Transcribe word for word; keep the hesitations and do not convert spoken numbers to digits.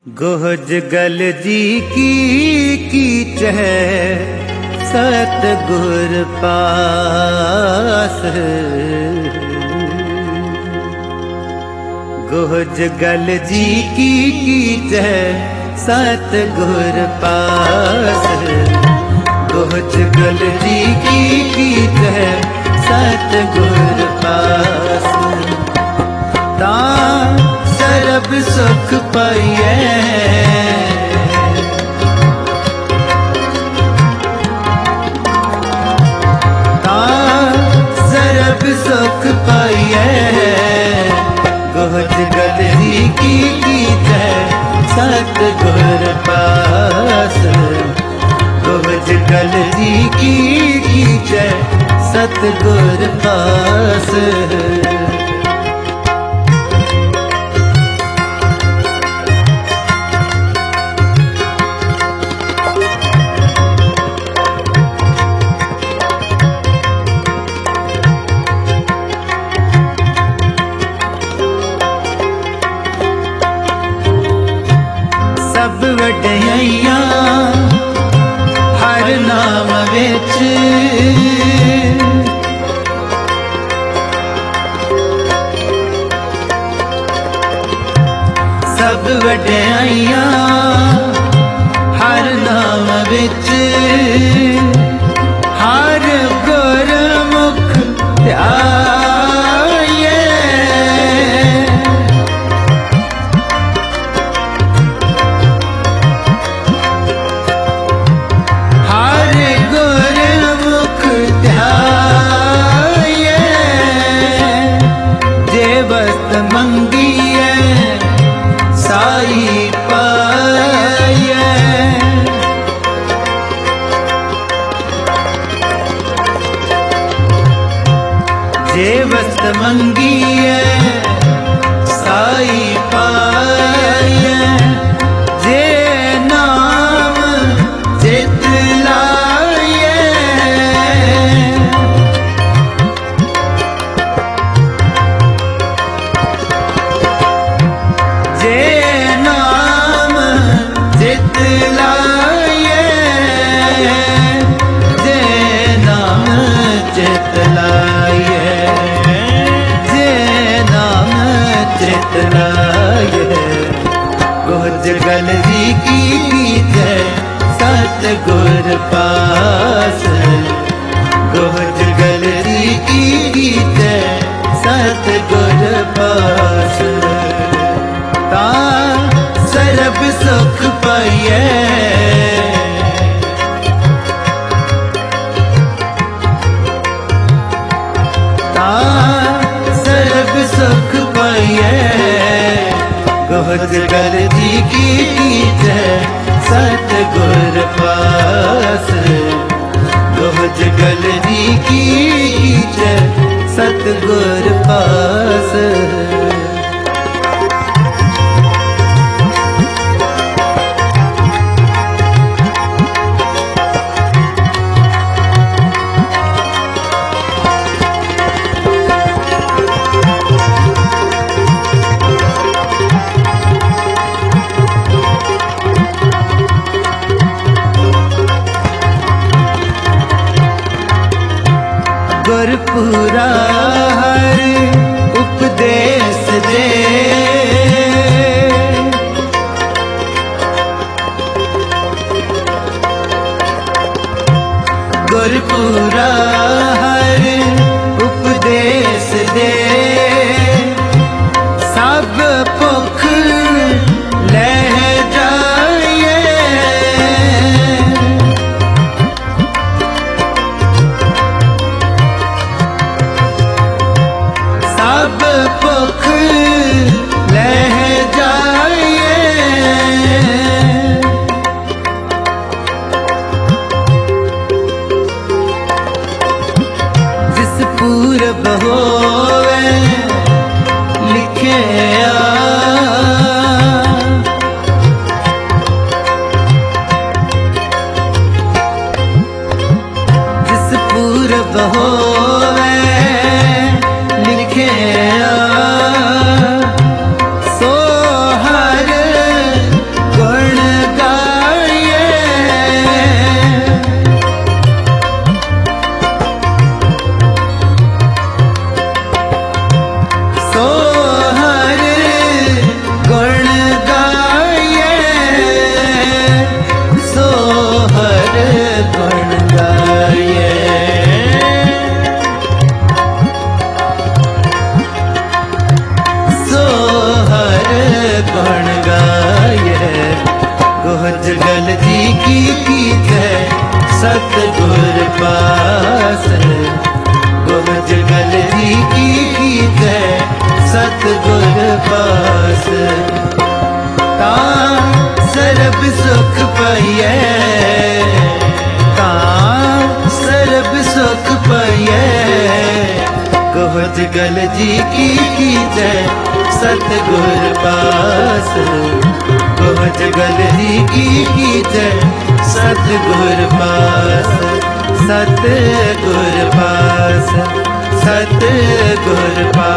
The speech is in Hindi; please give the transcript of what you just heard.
गोहज गल जी की कीच है सतगुर पास। गोहज गल जी की कीच है सतगुर पास। गोहज गल जी की कीच है सतगुर पास। ता सरब सुख पाइए ता सरब सुख पाइए। गोहज गल जी की कीच है सतगुर पास। गोहज गल जी की कीच है सतगुर पास। सब वड्डियां हर नाम विच सब वड्डियां हर नाम विच हर गुरमुख ध्याये। वस्त मंगिए साई पाए। जे वस्त मंगिए साई पाए। जे नाम चित लाए। गोहज गल जी की कीच है सतगुर पास। गोहज गल जी की कीच है सतगुर पास। ता सरब सुख पाइए ता सरब सुख पाइए। गोहज गल जी की कीच है सतगुर पास। गोहज गल जी की कीच है सतगुर पास। गुरपुरा हर उपदेश दे। गुरपुरा हर उपदेश दे। सब भुख लह जाइए। सब भुख लह जाइए। जिस पूरब होवे लिखे जिस पूरब होवे लिखे सो हर गल जी की कीते सतगुर पास। गोहज गल जी की कीते सतगुर पास। तां सरब सुख पाइए, तां सरब सुख पाइए। गोहज गल जी की कीते सतगुर पास। गोहज गल जी की कीते सतगुर पास। सतगुर पास, सतगुर पास।